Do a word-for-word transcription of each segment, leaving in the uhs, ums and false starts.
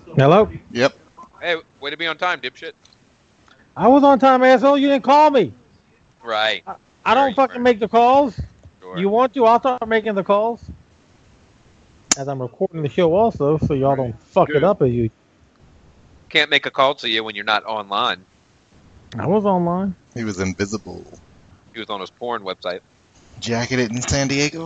Hello? Yep. Hey, way to be on time, dipshit. I was on time, asshole. You didn't call me. Right. I, I don't Sure, fucking make the calls. Sure. You want to? I'll start making the calls. As I'm recording the show also, so y'all don't fuck Good. it up as you. Can't make a call to you when you're not online. I was online. He was invisible. He was on his porn website. Jacketed in San Diego.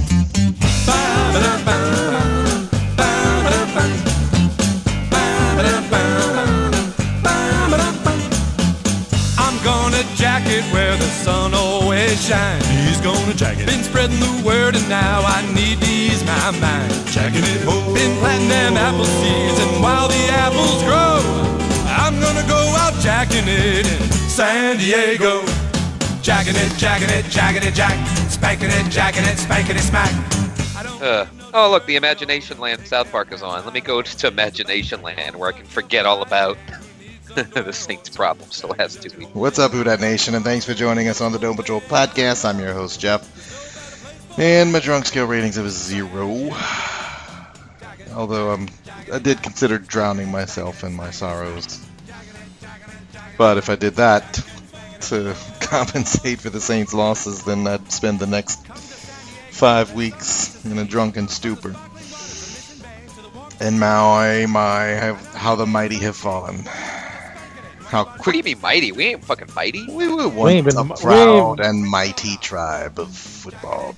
I'm gonna jack it where the sun always shines. He's gonna jack it. Been spreading the word and now I need to ease my mind. Jacking it home. Been planting them apple seeds and while the apples grow, I'm gonna go out jacking it in San Diego. Jacking it, jacking it, jacking it, jack. Spanking it, jacking it, spanking it, smack. Uh, oh, look, the Imagination Land South Park is on. Let me go to Imagination Land where I can forget all about the Saints' problems the last two weeks. What's up, Who Dat Nation, and thanks for joining us on the Dome Patrol podcast. I'm your host, Jeff, and my drunk scale ratings of a zero. Although um, I did consider drowning myself in my sorrows. But if I did that to compensate for the Saints' losses, then I'd spend the next five weeks in a drunken stupor. And my, my, have, how the mighty have fallen. How What do quick you mean mighty? We ain't fucking mighty. we were We ain't once been- a we proud ain't- and mighty tribe of football.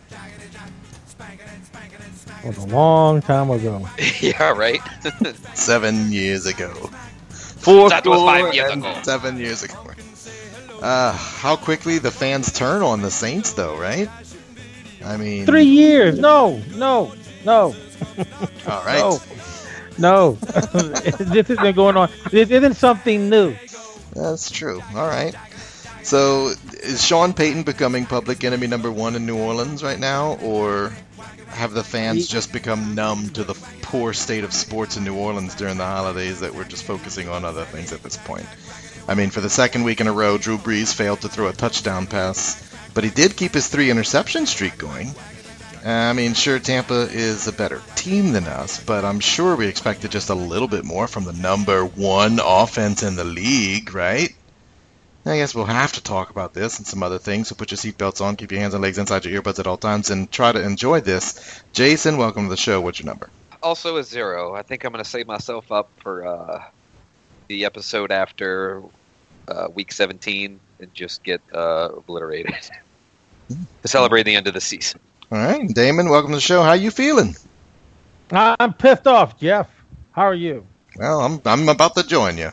It was a long time ago. Yeah, right? Seven years ago. Four That was five years and ago. Seven years ago. Uh, how quickly the fans turn on the Saints, though, right? I mean, Three years. No, no, no, all right. no, no. This has been going on. This isn't something new. That's true. All right. So, is Sean Payton becoming public enemy number one in New Orleans right now, or have the fans just become numb to the poor state of sports in New Orleans during the holidays that we're just focusing on other things at this point? I mean, for the second week in a row, Drew Brees failed to throw a touchdown pass, but he did keep his three interception streak going. I mean, sure, Tampa is a better team than us, but I'm sure we expected just a little bit more from the number one offense in the league, right? I guess we'll have to talk about this and some other things, so put your seatbelts on, keep your hands and legs inside your earbuds at all times, and try to enjoy this. Jason, welcome to the show. What's your number? Also a zero. I think I'm going to save myself up for uh, the episode after uh, week seventeen and just get uh, obliterated to celebrate the end of the season. All right, Damon, welcome to the show. How you feeling? I'm pissed off, Jeff. How are you? Well, I'm I'm about to join you.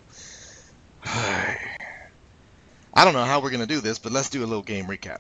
I don't know how we're going to do this, but let's do a little game recap.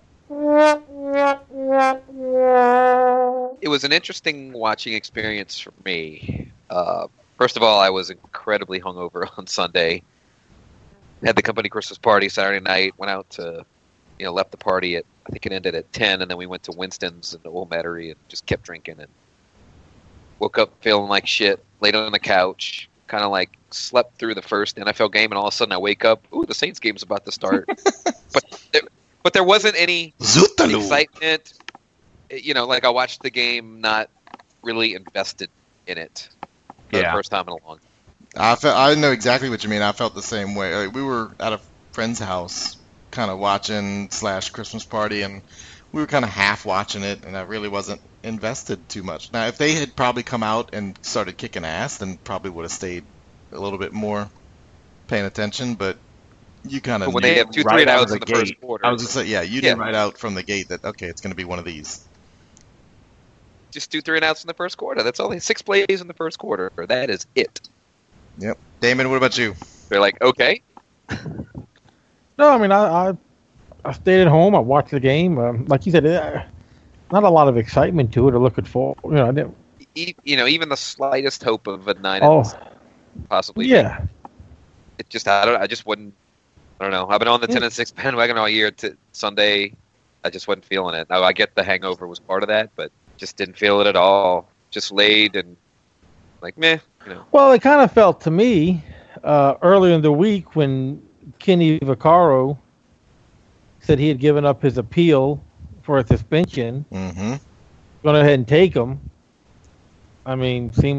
It was an interesting watching experience for me. Uh, first of all, I was incredibly hungover on Sunday. Had the company Christmas party Saturday night. Went out to, you know, left the party at, I think it ended at ten, and then we went to Winston's in the Old Metairie and just kept drinking and woke up feeling like shit, laid on the couch, kind of like slept through the first N F L game, and all of a sudden I wake up, ooh, the Saints game's about to start. but there, but there wasn't any Zootaloo. excitement. You know, like I watched the game, not really invested in it for Yeah. the first time in a long time. I felt, I know exactly what you mean. I felt the same way. Like, we were at a friend's house, kind of watching slash Christmas party, and we were kind of half watching it, and I really wasn't invested too much. Now, if they had probably come out and started kicking ass, then probably would have stayed a little bit more paying attention. But you kind of But when they have two three and outs in the first quarter, I was just like, yeah, you Yeah. knew right out from the gate that okay, it's going to be one of these. just two three and outs in the first quarter. That's only six plays in the first quarter. That is it. Yep. Damon, what about you? They're like, okay, No, I mean, I I, I stayed at home. I watched the game. Um, like you said, uh, not a lot of excitement to it or looking for. You know, I didn't. e- you know, even the slightest hope of a nine Oh, and possibly. yeah. It just I don't I just wouldn't. I don't know. I've been on the ten and six bandwagon all year. To Sunday, I just wasn't feeling it. Now I get the hangover was part of that, but just didn't feel it at all. Just laid and like meh, you know. Well, it kind of felt to me uh, earlier in the week when Kenny Vaccaro said he had given up his appeal for a suspension. Mm-hmm. Going ahead and take him. I mean, seemed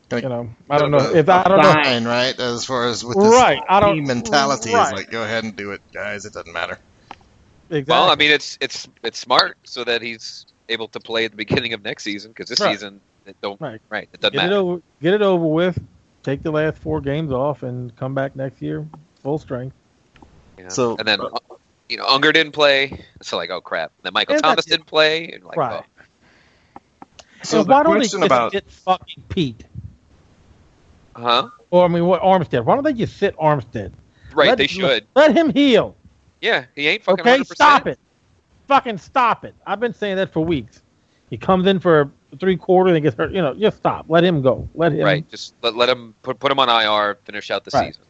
You know, I don't know a, if I don't know. sign, right? As far as with this Right, I don't- team mentality right. is like, go ahead and do it, guys. It doesn't matter. Exactly. Well, I mean, it's it's it's smart so that he's able to play at the beginning of next season because this Right. season it don't Right. right it doesn't get it matter. over, get it over with. Take the last four games off and come back next year full strength. Yeah. So- and then uh, you know Unger didn't play, so like oh crap. Then Michael Yeah, Thomas that's it. didn't play, and like Right. oh, So and the why don't they question just about sit fucking Pete? huh? Or I mean, what Armstead? Why don't they just sit Armstead? Right, Let- they should. Let him heal. Yeah, he ain't fucking. Okay, one hundred percent. stop it. Fucking stop it. I've been saying that for weeks. He comes in for three quarters and gets hurt. You know, just stop. Let him go. Let him. Right, just let, let him put put him on I R, finish out the Right. season.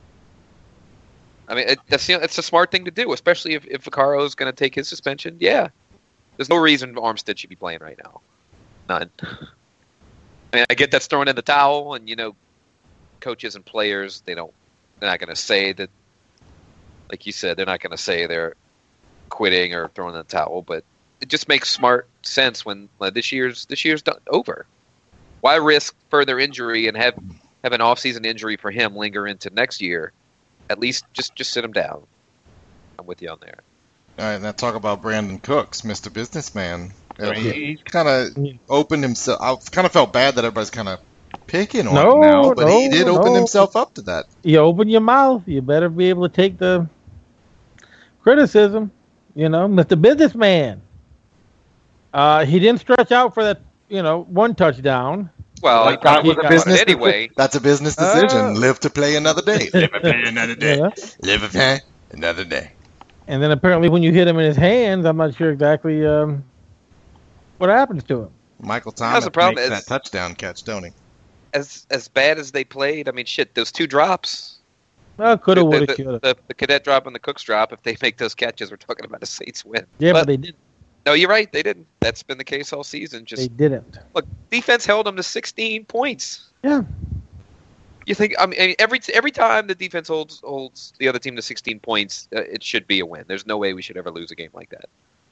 I mean, it, that's you know, it's a smart thing to do, especially if if Vaccaro is going to take his suspension. Yeah, there's no reason Armstead should be playing right now. None. I mean, I get that's throwing in the towel, and you know, coaches and players they don't they're not going to say that. Like you said, they're not going to say they're quitting or throwing in the towel, but it just makes smart sense when like, this year's this year's done, over. Why risk further injury and have have an off-season injury for him linger into next year? At least just just sit him down. I'm with you on there. all right, now talk about Brandon Cooks, Mister Businessman. Uh, Right. He, he kind of opened himself. I kind of felt bad that everybody's kind of picking on No, him now, but he no, did open no. himself up to that. You open your mouth. You better be able to take the criticism. You know, Mister Businessman. Uh, he didn't stretch out for that. You know, one touchdown. Well, he That probably was a would have business it anyway. That's a business decision. Uh, Live to play another day. Live to play another day. Yeah. Live to play another day. And then apparently, when you hit him in his hands, I'm not sure exactly um, what happens to him. Michael Thomas the problem makes is- that touchdown catch, don't he? As as bad as they played, I mean, shit, those two drops. Well, coulda, the, woulda, the, coulda. the, the cadet drop and the Cooks drop. If they make those catches, we're talking about a Saints win. Yeah, but, but they didn't. no, you're right. They didn't. That's been the case all season. Just They didn't. look, defense held them to sixteen points. Yeah. You think? I mean, every every time the defense holds holds the other team to sixteen points, uh, it should be a win. There's no way we should ever lose a game like that.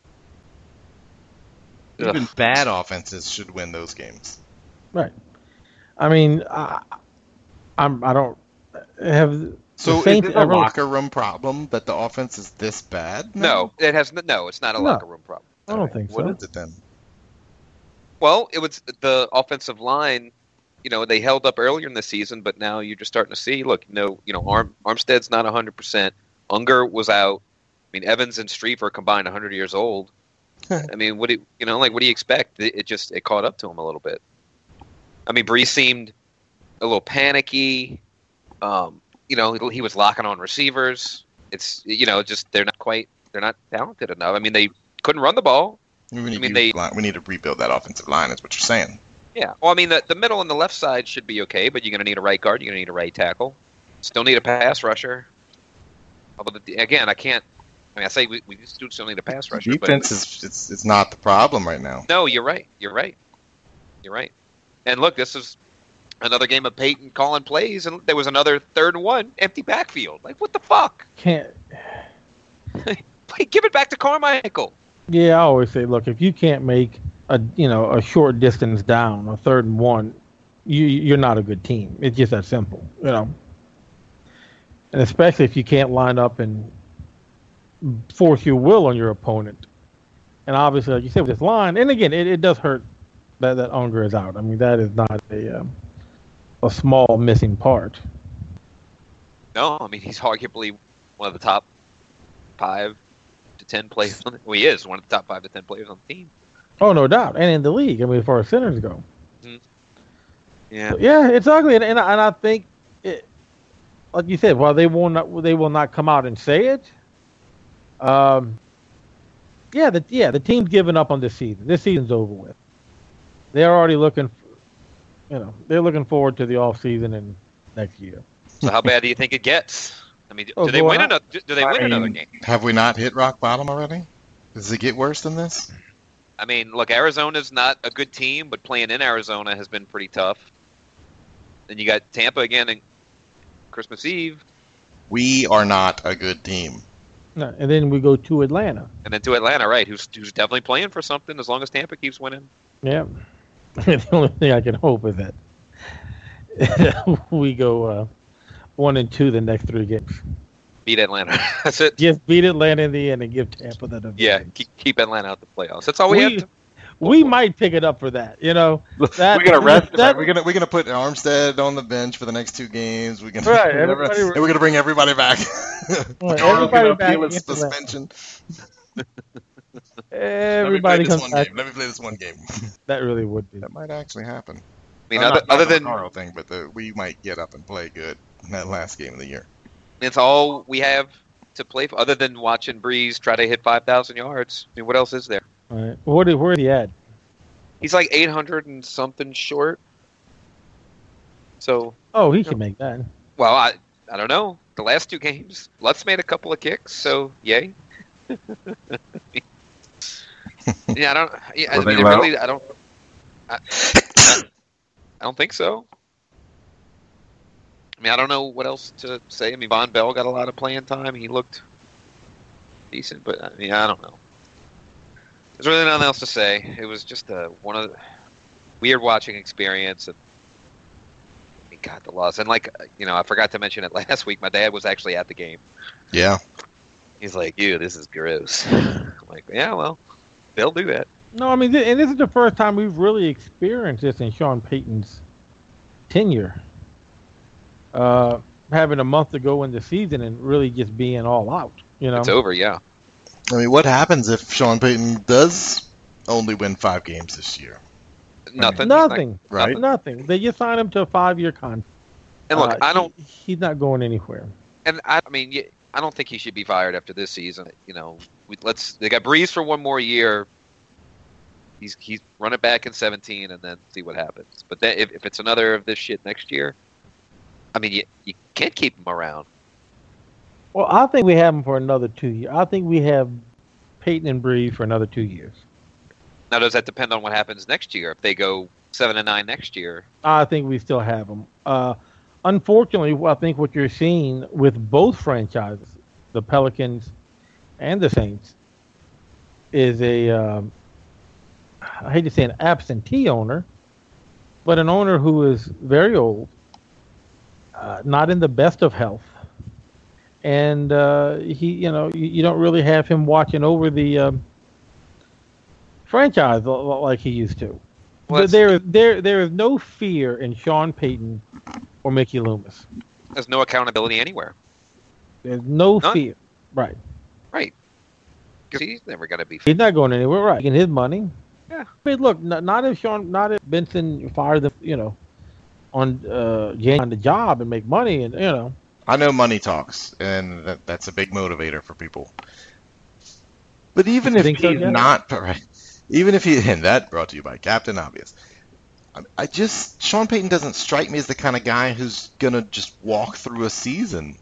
Even Ugh. bad offenses should win those games. Right. I mean, I, I'm. I don't have. So the is Saints it a ever- locker room problem that the offense is this bad? No, it has n- no. It's not a No. locker room problem. I don't think What so. is it then? Well, it was the offensive line. You know, they held up earlier in the season, but now you're just starting to see. Look, you know, you know, Arm, Armstead's not one hundred percent. Unger was out. I mean, Evans and Streif are combined one hundred years old. I mean, what do you, you know, like, what do you expect? It, it just it caught up to him a little bit. I mean, Brees seemed a little panicky. Um, you know, he, he was locking on receivers. It's you know, just they're not quite they're not talented enough. I mean, they couldn't run the ball. We need, I mean, to, they- we need to rebuild that offensive line, is what you're saying. Yeah. Well, I mean, the, the middle and the left side should be okay, but you're going to need a right guard. You're going to need a right tackle. Still need a pass rusher. Although, the, again, I can't. I mean, I say we, we still still need a pass rusher. Defense but, is it's, it's not the problem right now. No, you're right. You're right. You're right. And look, this is another game of Peyton calling plays, and there was another third and one, empty backfield. Like, what the fuck? Can't. Like, give it back to Carmichael. Yeah, I always say, look, if you can't make a you know a short distance down, a third and one, you you're not a good team. It's just that simple, you know. And especially if you can't line up and force your will on your opponent. And obviously, like you said, with this line, and again, it, it does hurt that that Unger is out. I mean, that is not a um, a small missing part. No, I mean, he's arguably one of the top five to ten players. On the, well, he is one of the top five to ten players on the team. Oh, no doubt, and in the league. I mean, as far as centers go. Yeah. So, yeah, it's ugly, and, and I- and I think, it, like you said, while they will not they will not come out and say it. Um. Yeah, the yeah the team's giving up on this season. This season's over with. They're already looking, you know, they're looking forward to the off season and next year. So how bad do you think it gets? I mean, do Oh, they go win on. another? Do they win I another mean, game? have we not hit rock bottom already? Does it get worse than this? I mean, look, Arizona's not a good team, but playing in Arizona has been pretty tough. Then you got Tampa again and Christmas Eve, We are not a good team. No, and then we go to Atlanta. and then to Atlanta, right? Who's who's definitely playing for something as long as Tampa keeps winning. Yeah. The only thing I can hope is that we go uh, one and two the next three games. Beat Atlanta. That's it. Just beat Atlanta in the end and give Tampa the division. Yeah, keep, keep Atlanta out the playoffs. That's all we, we have to. We might pick it up for that, you know. That, we're gonna rest. that, we're gonna we're gonna put Armstead on the bench for the next two games. We're gonna right, and we're gonna bring everybody back. Well, everybody back with suspension. Everybody Let me play this comes one back. game. Let me play this one game. That really would be. That might actually happen. I mean, Uh, other, not, not other the than Carl thing, but the, we might get up and play good in that last game of the year. it's all we have to play for, other than watching Breeze try to hit five thousand yards. I mean, what else is there? All right. What is, where is he at? He's like eight hundred and something short. So, Oh, he can make that. well, I I don't know. The last two games, Lutz made a couple of kicks, so yay. yeah, I don't. Yeah, I Were mean, they it low? really, I don't. I, I, I don't think so. I mean, I don't know what else to say. I mean, Von Bell got a lot of playing time. He looked decent, but I mean, I don't know. There's really nothing else to say. It was just a one of the weird watching experience. And I mean, God, the loss. And like, you know, I forgot to mention it last week. My dad was actually at the game. Yeah. He's like, "Ew, this is gross." I'm like, "Yeah, well, they'll do that." No, I mean, th- and this is the first time we've really experienced this in Sean Payton's tenure. Uh, having a month to go in the season and really just being all out, you know. It's over, yeah. I mean, what happens if Sean Payton does only win five games this year? Nothing. Nothing. Right. Nothing. They just signed him to a five-year contract. And look, Uh, I don't. he- he's not going anywhere. And I, I mean, y- I don't think he should be fired after this season. You know, we, let's. They got Breeze for one more year. He's he's run it back in seventeen and then see what happens. But then if, if it's another of this shit next year, I mean, you you can't keep him around. Well, I think we have him for another two years. I think we have Peyton and Breeze for another two years. Now, does that depend on what happens next year? If they go seven and nine next year, I think we still have him. Uh, unfortunately, I think what you're seeing with both franchises, the Pelicans and the Saints, is a, um, I hate to say an absentee owner, but an owner who is very old, uh, not in the best of health. And uh, he, you know, you, you don't really have him watching over the um, franchise l- l- like he used to. Well, But there, there, there is no fear in Sean Payton or Mickey Loomis. there's no accountability anywhere. There's no None. fear. Right. Right. Because he's never going to be. He's not going anywhere. Right. Getting his money. Yeah. I mean, look, not, not if Sean, not if Benson fired them, you know, on uh, January on the job and make money, and you know. I know money talks, and that, that's a big motivator for people. But even if think he's so, Jeff? not, right, even if he, and that brought to you by Captain Obvious. I, I just, Sean Payton doesn't strike me as the kind of guy who's gonna just walk through a season.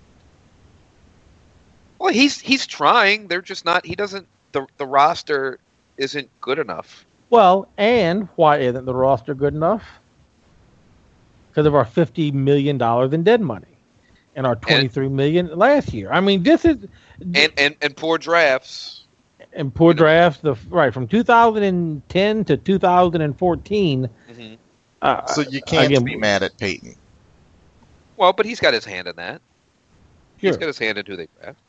Well, he's he's trying. They're just not. He doesn't. The the roster isn't good enough. Well, and why isn't the roster good enough? Because of our fifty million dollars in dead money, and our twenty-three million dollars last year. I mean, this is And and, and poor drafts. and poor drafts. The right from two thousand ten to two thousand fourteen. Mm-hmm. Uh, So you can't again, be mad at Payton. Well, but he's got his hand in that. He's Sure. got his hand in who they draft.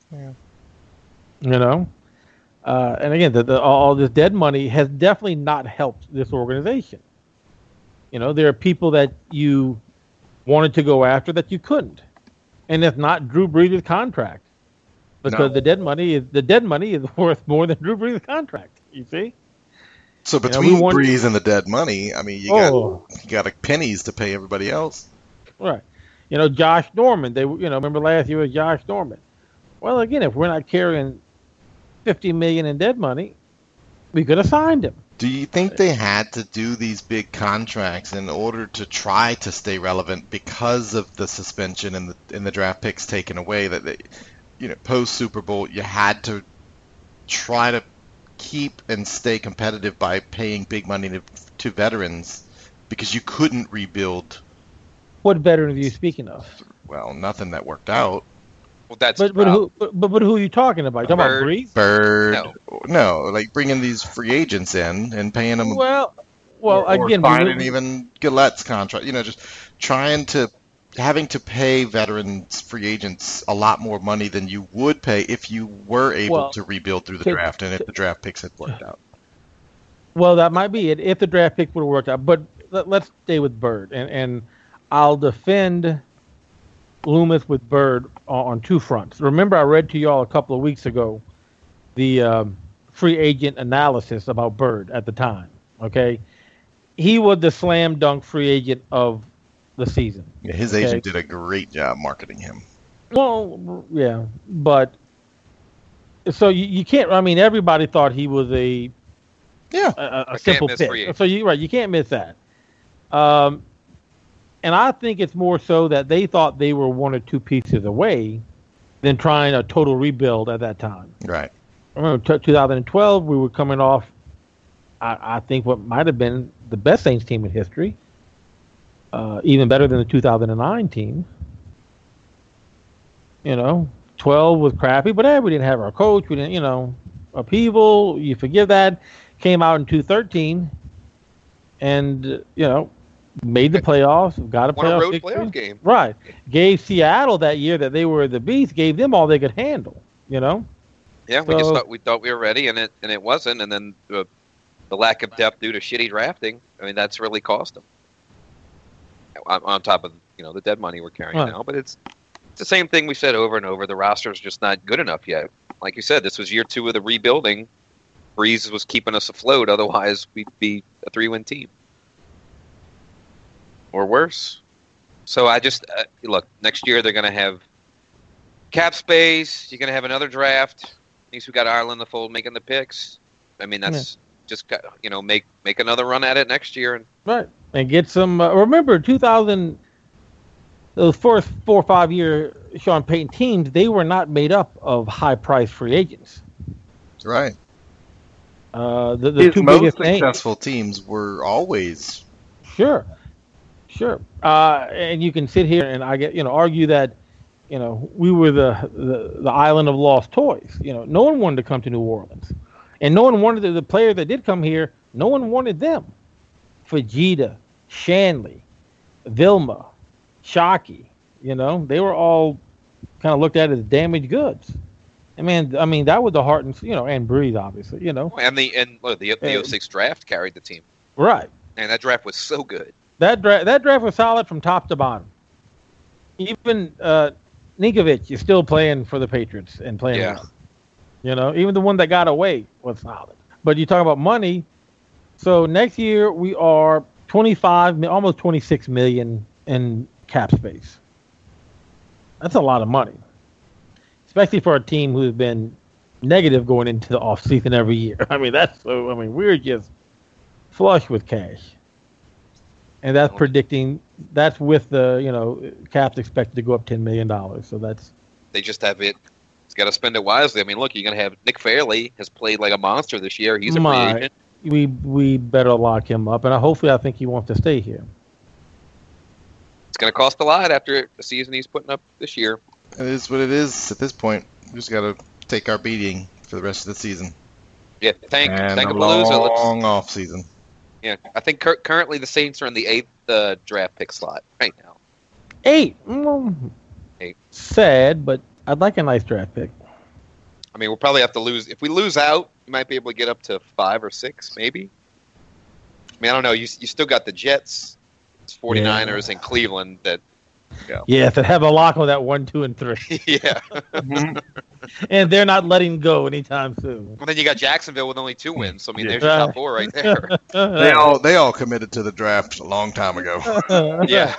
You know, uh, and again, the, the, all this dead money has definitely not helped this organization. You know, there are people that you wanted to go after that you couldn't, and it's not Drew Brees' contract because No. the dead money is the dead money is worth more than Drew Brees' contract. You see? So You know, between we won- Breeze and the dead money, I mean, you Oh. got you got like pennies to pay everybody else. Right. You know, Josh Norman. They, you know, remember last year was Josh Norman. Well, again, if we're not carrying fifty million in dead money, we could have signed him. Do you think they had to do these big contracts in order to try to stay relevant because of the suspension and the and the draft picks taken away? That they, you know, post Super Bowl, you had to try to keep and stay competitive by paying big money to, to veterans because you couldn't rebuild. What veteran are you speaking of? Well, nothing that worked out. Well, that's But the but problem. who but, but but who are you talking about? You talking Bird. about Brees? Bird, No. no, like bringing these free agents in and paying them. Well, Well, or, or again, signing we, even Gillette's contract. You know, just trying to having to pay veterans free agents a lot more money than you would pay if you were able Well, to rebuild through the to- draft and if the draft picks had worked out. well, that might be it if the draft pick would have worked out. But let, let's stay with Bird, and and I'll defend Loomis with Bird on, on two fronts. Remember, I read to y'all a couple of weeks ago the um, free agent analysis about Bird at the time. Okay, he was the slam dunk free agent of the season. Yeah, his Okay. agent did a great job marketing him. Well, yeah, but so you, you can't. I mean, everybody thought he was a Yeah, a, a can't simple miss pick. free agent. So you right, you can't miss that. Um, and I think it's more so that they thought they were one or two pieces away than trying a total rebuild at that time. right. I remember t- twenty twelve, we were coming off, I, I think, what might have been the best Saints team in history, uh, even better than the two thousand nine team. You know, twelve was crappy, but hey, we didn't have our coach. We didn't, you know, upheaval. You forgive that. Came out in two thirteen, and uh, you know, made the playoffs. Got a Won a playoff road victory. playoff game. Right. Gave Seattle that year that they were the beast. Gave them all they could handle. You know. Yeah, we just So- thought we thought we were ready, and it and it wasn't. And then the, the lack of depth due to shitty drafting. I mean, that's really cost them. On, on top of you know the dead money we're carrying Right. now, but it's it's the same thing we said over and over. The roster's just not good enough yet. Like you said, this was year two of the rebuilding. Breeze was keeping us afloat. Otherwise, we'd be a three-win team or worse. So I just uh, look next year. They're going to have cap space. You're going to have another draft. At least we got Ireland in the fold making the picks. I mean, that's just got, you know make make another run at it next year. And Right. And get some. Uh, remember, two thousand, those first four or five year Sean Payton teams, they were not made up of high price free agents. Right. Uh, the the His two most biggest names. successful teams were always Sure. Sure. Uh, and you can sit here and I get, you know, argue that, you know, we were the, the, the island of lost toys. You know, no one wanted to come to New Orleans. And no one wanted the, the players that did come here, no one wanted them. Fajita, Shanley, Vilma, Shockey, you know, they were all kind of looked at as damaged goods. I mean, I mean that was the heart and, you know, and Breeze, obviously, you know. and the and look, the the Uh, oh six draft carried the team, Right. and that draft was so good. That draft, that draft was solid from top to bottom. Even uh, Ninkovich is still playing for the Patriots and playing Yeah. well. You know, even the one that got away was solid. But you talk about money. So next year we are twenty-five, mi- almost twenty-six million in cap space. That's a lot of money, especially for a team who's been negative going into the offseason every year. I mean, that's so. I mean, we're just flush with cash, and that's predicting. That's with the you know cap's expected to go up ten million dollars. So that's They just have it. It's got to spend it wisely. I mean, look, you're going to have Nick Fairley has played like a monster this year. He's a free My- agent. we we better lock him up, and I, hopefully I think he wants to stay here. It's going to cost a lot after the season he's putting up this year. It is what it is at this point. We just got to take our beating for the rest of the season. Yeah, thank and thank a Palooza. Let's- long off season. Yeah, I think cur- currently the Saints are in the eighth uh, draft pick slot right now. Eight. Mm, Eight. Sad, but I'd like a nice draft pick. I mean, we'll probably have to lose. If we lose out, you might be able to get up to five or six, maybe. I mean, I don't know. You you still got the Jets, forty-niners, and Cleveland that, Yeah, to have a lock on that one, two, and three, yeah. and they're not letting go anytime soon. And then you got Jacksonville with only two wins. So, I mean, Yeah. there's your top four right there. They all they all committed to the draft a long time ago. Yeah.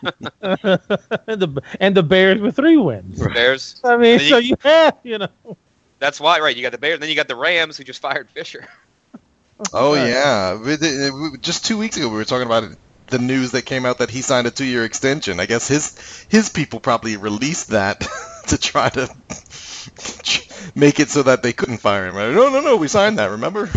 and the and the Bears with three wins. Bears. I mean, Then you- so you have you know. That's why, right? You got the Bears, and then you got the Rams, who just fired Fisher. Oh yeah, We did- we- just two weeks ago we were talking about it, the news that came out that he signed a two-year extension. I guess his his people probably released that to try to make it so that they couldn't fire him. No, no, no, we signed that. Remember?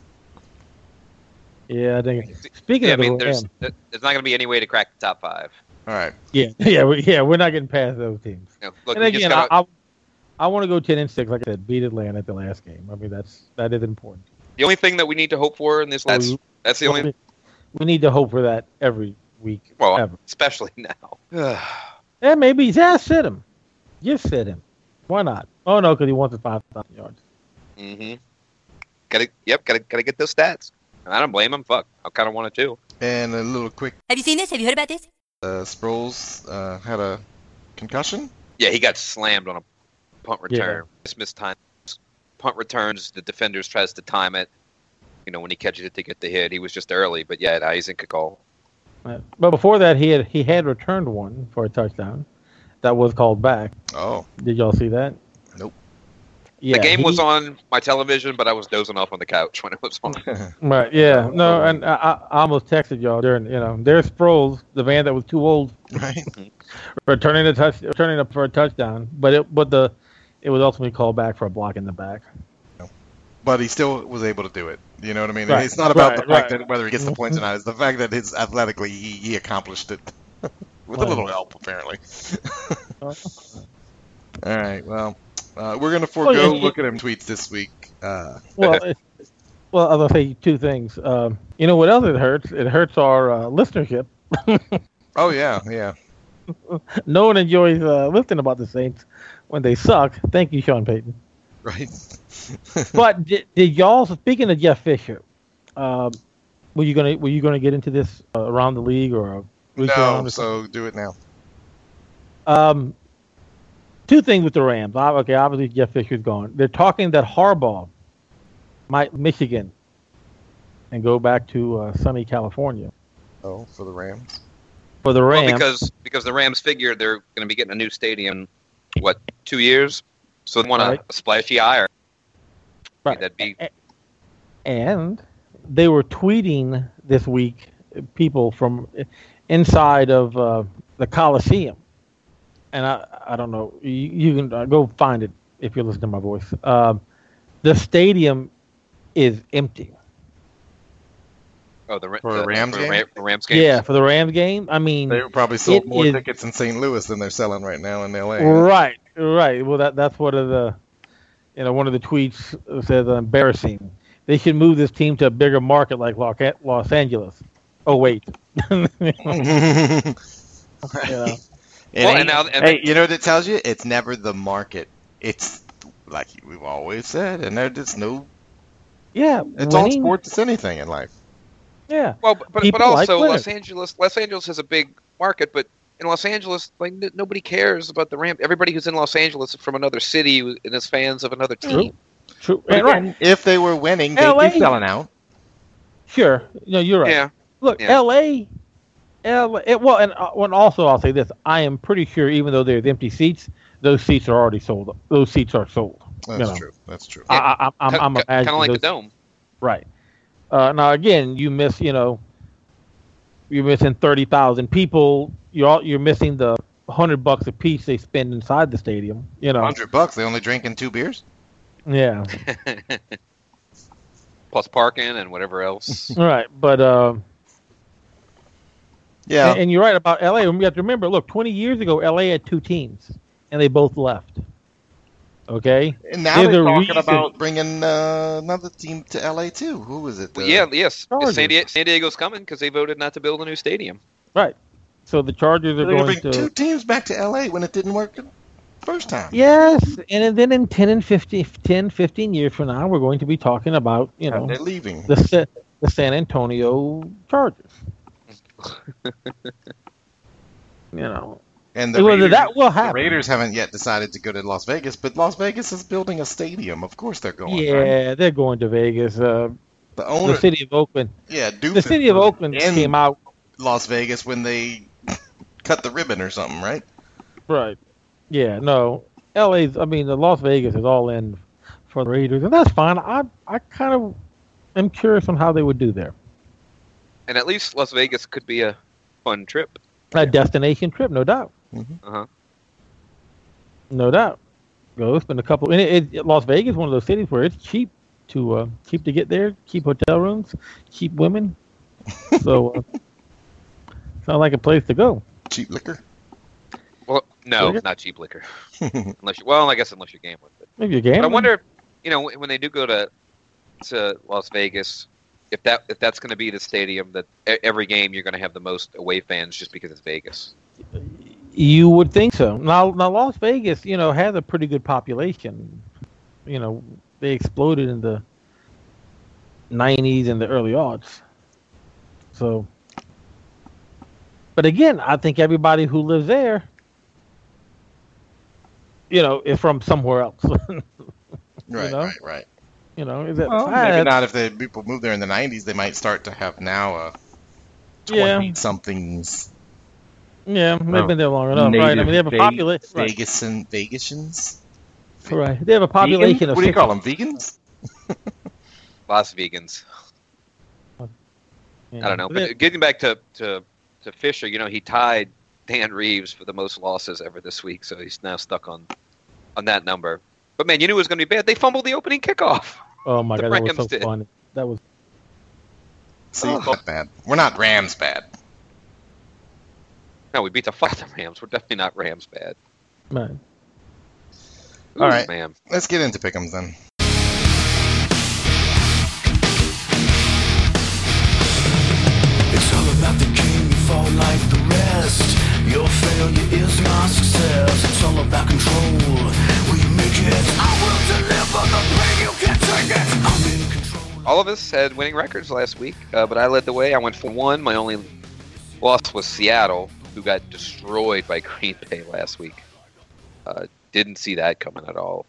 Yeah, I think. Speaking Yeah, I of the mean, there's Rams, there's not going to be any way to crack the top five. All right. yeah, yeah, we, yeah, we're not getting past those teams. You know, look, and we just again, gotta, I, I, I want to go ten and six. Like I said, beat Atlanta at the last game. I mean, that's that is important. the only thing that we need to hope for in this that's Oh, that's the only We need to hope for that every week. Well, ever. especially now. And maybe, yeah, sit him. Just sit him. Why not? Oh, no, because he wants his five thousand yards. Mm-hmm. Gotta, yep, gotta, gotta get those stats. And I don't blame him. Fuck, I kind of want it too. And a little quick. Have you seen this? Have you heard about this? Uh, Sproles uh, had a concussion. Yeah, he got slammed on a punt return. Yeah. Just missed time. Punt returns, the defenders tries to time it. You know, when he catches it to get the hit, he was just early. But yeah, now he's in call. Right. But before that, he had he had returned one for a touchdown that was called back. Oh, did y'all see that? Nope. Yeah, the game he, was on my television, but I was dozing off on the couch when it was on. Right. Yeah. No, and I, I almost texted y'all during. You know, there's Sproles, the man that was too old, right, returning a touch, returning up for a touchdown. But it, but the, it was ultimately called back for a block in the back. But he still was able to do it. You know what I mean? Right. It's not about right, the fact right. that whether he gets the points or not. It's the fact that his athletically he, he accomplished it with right. a little help, apparently. All right. Well, uh, we're gonna forego well, it, looking at him tweets this week. Uh, well, it, well, I was gonna say two things. Um, you know what else it hurts? It hurts our uh, listenership. Oh yeah, yeah. No one enjoys uh, listening about the Saints when they suck. Thank you, Sean Payton. Right. But did, did y'all? Speaking of Jeff Fisher, um, were you gonna were you gonna get into this uh, around the league or? No. So do it now. Um, two things with the Rams. Okay, obviously Jeff Fisher's gone. They're talking that Harbaugh might Michigan and go back to uh, sunny California. Oh, for the Rams. For the Rams, well, because because the Rams figured they're going to be getting a new stadium. What, two years? So they want right. a, a splashy hire. Right. That'd be. And they were tweeting this week people from inside of uh, the Coliseum, and I I don't know. You, you can uh, go find it if you listen to my voice. Um, the stadium is empty. Oh, the, for the, a Rams for game? The Rams game? Yeah, for the Rams game. I mean, they probably sold more is, tickets in Saint Louis than they're selling right now in L A. Right, right. Well, that that's one of the, you know, one of the tweets says uh, embarrassing. They should move this team to a bigger market like Los Angeles. Oh wait. you know. Well, and now, and hey, you know what it tells you? It's never the market. It's like we've always said, and there's no. Yeah, it's all sports. It's anything in life. Yeah. Well, but but, People but also like Los Angeles. Los Angeles has a big market, but in Los Angeles, like n- nobody cares about the Rams. Everybody who's in Los Angeles is from another city and is fans of another team. True. True. And right. If they were winning, they'd L A, be selling out. Sure. No, you're right. Yeah. Look, yeah. L A. L A. Well, and, uh, and also I'll say this: I am pretty sure, even though there's empty seats, those seats are already sold. Those seats are sold. That's you know. true. That's true. I, I, I'm, I'm, I'm kind of like those, the Dome. Right. Uh, now again, you miss, you know, you're missing thirty thousand people. You're all, you're missing the hundred bucks a piece they spend inside the stadium. You know, hundred bucks. They only drinking two beers. Yeah. Plus parking and whatever else. Right, but uh, yeah, and, and you're right about L A. You have to remember. Look, twenty years ago, L A had two teams, and they both left. Okay. And now There's they're a talking reason. about bringing uh, another team to L A too. Who was it? Well, yeah, yes. Chargers. San, Diego, San Diego's coming because they voted not to build a new stadium. Right. So the Chargers are They're going bring to two teams back to L A when it didn't work the first time. Yes, and then in ten and fifteen, ten, fifteen years from now, we're going to be talking about, you know, and they're leaving. the the San Antonio Chargers. you know. And the Well, Raiders, that will the happen. Raiders haven't yet decided to go to Las Vegas, but Las Vegas is building a stadium. Of course they're going. Yeah, right? they're going to Vegas. Uh, The owner, the city of Oakland. yeah, Doofus The city of was Oakland in came out. Las Vegas when they cut the ribbon or something, right? Right. Yeah, no. L A's, I mean, the Las Vegas is all in for the Raiders, and that's fine. I I kind of am curious on how they would do there. And at least Las Vegas could be a fun trip. A destination trip, no doubt. Mm-hmm. Uh-huh. No doubt. Go spend a couple. And it, it, Las Vegas is one of those cities where it's cheap to uh, cheap to get there, cheap hotel rooms, cheap women. So, uh, sounds like a place to go. Cheap liquor. Well, no, Liquor? not cheap liquor. unless you, well, I guess unless you're gambling. But, Maybe a game. but I wonder, you know, when they do go to to Las Vegas, if that if that's going to be the stadium that e- every game you're going to have the most away fans just because it's Vegas. You would think so. Now, now Las Vegas, you know, has a pretty good population. You know, they exploded in the nineties and the early aughts. So, but again, I think everybody who lives there, you know, is from somewhere else. Right, know? right, right. You know, is that Well, five? maybe not if the people moved there in the nineties. They might start to have now a Yeah. twenty-somethings Yeah, they've Well, been there long enough, right? I mean, they have a Ve- population. Right. Vegasan, Vegasans. right. They have a population Vegans? of. What do you six- call them? Vegans? Las Vegans. Yeah. I don't know. They- But getting back to, to, to Fisher, you know, he tied Dan Reeves for the most losses ever this week, so he's now stuck on on that number. But man, you knew it was going to be bad. They fumbled the opening kickoff. oh my the god, that was Rams so did. funny. That was. See, Oh. not bad. We're not Rams bad. No, we beat the fuck out of the Rams. We're definitely not Rams bad. Man. Ooh, All right. man. Let's get into pick'ems then. It's all about the king, you fall like the rest. Your failure is my success. It's all about control. We make it. I will deliver the pain, you can't take it. I'm in control. All of us had winning records last week, uh, but I led the way. I went for one. My only loss was Seattle, who got destroyed by Green Bay last week. Uh, didn't see that coming at all.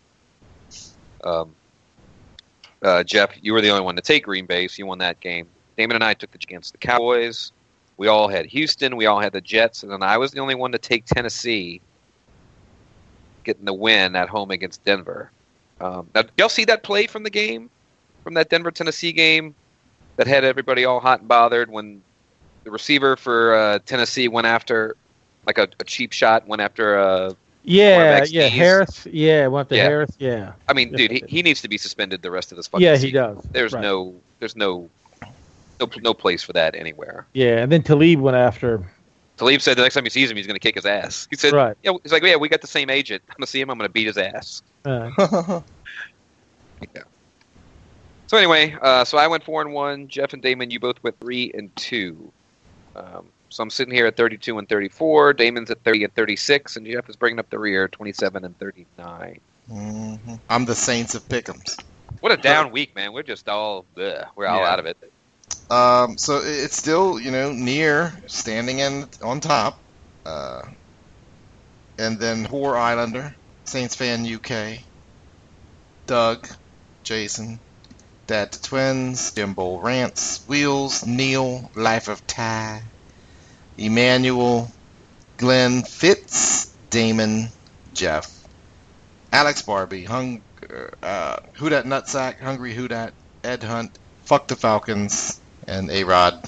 Um, uh, Jeff, you were the only one to take Green Bay, so you won that game. Damon and I took the against the Cowboys. We all had Houston. We all had the Jets, and then I was the only one to take Tennessee, getting the win at home against Denver. Um, now, did y'all see that play from the game, from that Denver-Tennessee game, that had everybody all hot and bothered when the receiver for uh, Tennessee went after, like a, a cheap shot, went after uh, Yeah, quarterback's yeah, knees? Harris. Yeah, went to Yeah. Harris. Yeah. I mean, Yes, dude, I he, did. he needs to be suspended the rest of this fucking Yeah, season. he does. There's Right. no, there's no, no, no place for that anywhere. Yeah, and then Talib went after. Talib said the next time he sees him, he's going to kick his ass. He said, Right. "Yeah, he's like, yeah, we got the same agent. I'm going to see him. I'm going to beat his ass." Uh, Yeah. So anyway, uh, so I went four and one. Jeff and Damon, you both went three and two. Um, so I'm sitting here at thirty-two and thirty-four. Damon's at thirty and thirty-six, and Jeff is bringing up the rear, twenty-seven and thirty-nine. Mhm. I'm the Saints of pick'ems. What a down week, man. We're just all, ugh, we're all Yeah. out of it. Um, so it- it's still, you know, near standing in on top. Uh, and then Whore Islander, Saints fan U K, Doug, Jason, Dad to Twins, Jimbo Rants, Wheels, Neil, Life of Ty, Emmanuel, Glenn, Fitz, Damon, Jeff, Alex Barbie, Hung, uh, Who Dat Nutsack, Hungry Who Dat, Ed Hunt, Fuck the Falcons, and A-Rod.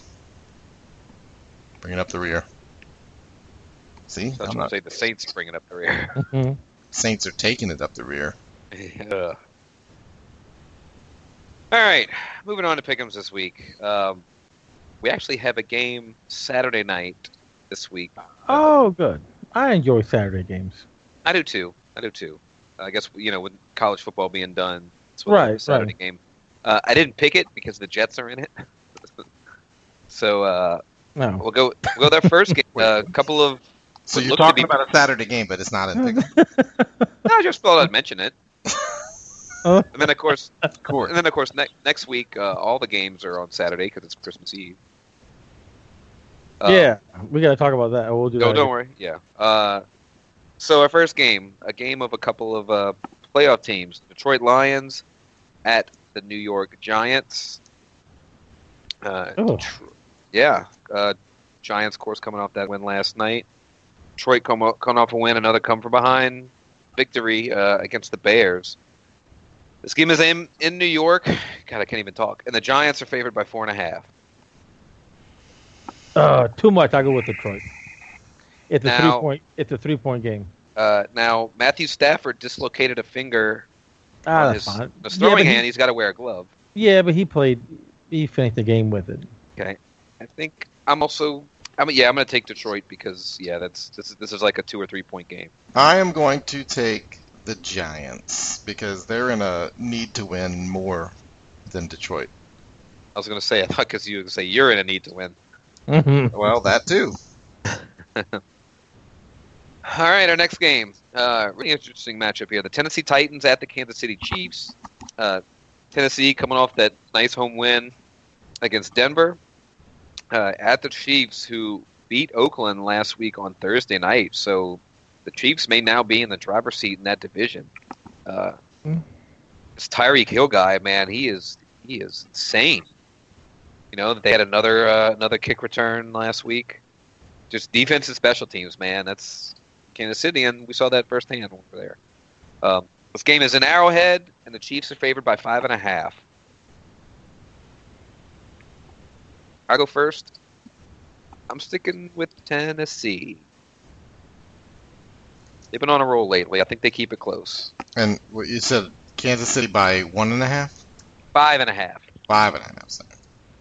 Bringing up the rear. See? So I was I'm going not, to say the Saints bringing up the rear. mhm. Saints are taking it up the rear. Yeah. All right, moving on to pick'ems this week. Um, we actually have a game Saturday night this week. Oh, good. I enjoy Saturday games. I do too. I do too. I guess you know with college football being done, it's what Right, a Saturday right. game. Uh, I didn't pick it because the Jets are in it. so uh, No. we'll go. We'll go there first. game. A uh, couple of. So Would you're look to talking be- about a Saturday game, but it's not in pick'em. No, I just thought I'd mention it. Oh. And then of course, Of course. and then of course, ne- next week uh, all the games are on Saturday because it's Christmas Eve. Uh, yeah, we got to talk about that. We'll do No, that. don't worry. Yeah. Uh, so our first game, a game of a couple of uh, playoff teams: Detroit Lions at the New York Giants. Uh, Oh. Detro- yeah, uh, Giants, of course, coming off that win last night. Detroit come o- coming off a win, another come from behind victory uh, against the Bears. This game is in in New York. God, I can't even talk. And the Giants are favored by four and a half. Uh, too much. I go with Detroit. It's a Now- three point. It's a three point game. Uh, now Matthew Stafford dislocated a finger Ah, on that's his, fine. his Yeah, throwing but he- hand. He's got to wear a glove. Yeah, but he played. He finished the game with it. Okay, I think I'm also. I mean, yeah, I'm going to take Detroit because yeah, that's this is this is like a two or three point game. I am going to take the Giants because they're in a need to win more than Detroit. I was going to say, I thought because you were going to say you're in a need to win. Mm-hmm. Well, that too. All right, our next game. Uh, really interesting matchup here. The Tennessee Titans at the Kansas City Chiefs. Uh, Tennessee coming off that nice home win against Denver. Uh, at the Chiefs, who beat Oakland last week on Thursday night. So the Chiefs may now be in the driver's seat in that division. Uh, this Tyreek Hill guy, man, he is he is insane. You know, they had another uh, another kick return last week. Just defense and special teams, man. That's Kansas City, and we saw that firsthand over there. Um, this game is in Arrowhead, and the Chiefs are favored by five and a half. I go first. I'm sticking with Tennessee. They've been on a roll lately. I think they keep it close. And what you said, Kansas City by one and a half? Five and a half. Five and a half. Sorry.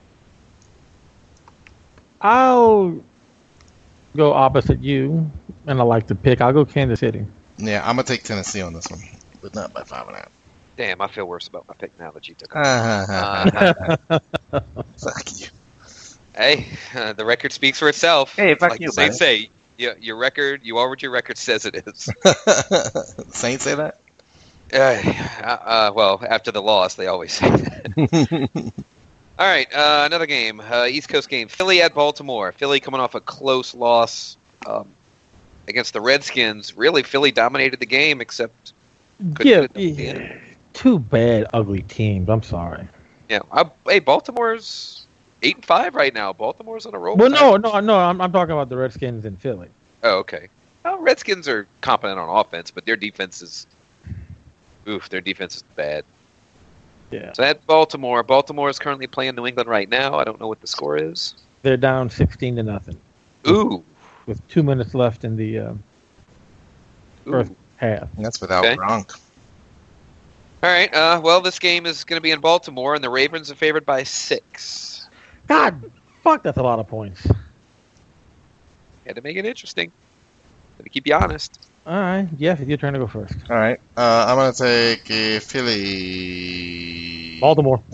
I'll go opposite you, and I like to pick. I'll go Kansas City. Yeah, I'm gonna take Tennessee on this one, but not by five and a half. Damn, I feel worse about my pick now that you took it. Uh, Fuck you. hey, uh, the record speaks for itself. Hey, fuck like you, the Saints buddy. say, you, your record, you are what your record says it is. Saints say that? Uh, uh, well, after the loss, they always say that. All right, uh, another game, uh, East Coast game. Philly at Baltimore. Philly coming off a close loss um, against the Redskins. Really, Philly dominated the game, except couldn't Yeah, get it at the end. two bad, ugly teams. I'm sorry. Yeah, I, hey, Baltimore's eight and five right now. Baltimore's on a roll. Well, no, no, no. I'm, I'm talking about the Redskins in Philly. Oh, okay. Well, Redskins are competent on offense, but their defense is, oof, their defense is bad. Yeah, So at Baltimore, Baltimore is currently playing New England right now. I don't know what the score is. they're down sixteen to nothing Ooh, with two minutes left in the uh, first ooh. half. That's without Okay. Gronk. All right. Uh, well, this game is going to be in Baltimore, and the Ravens are favored by six. God, fuck, that's a lot of points. Had to make it interesting. Got to keep you honest. All right, Jeff, it's your turn to go first. All right. Uh, I'm gonna take uh, Philly. Baltimore.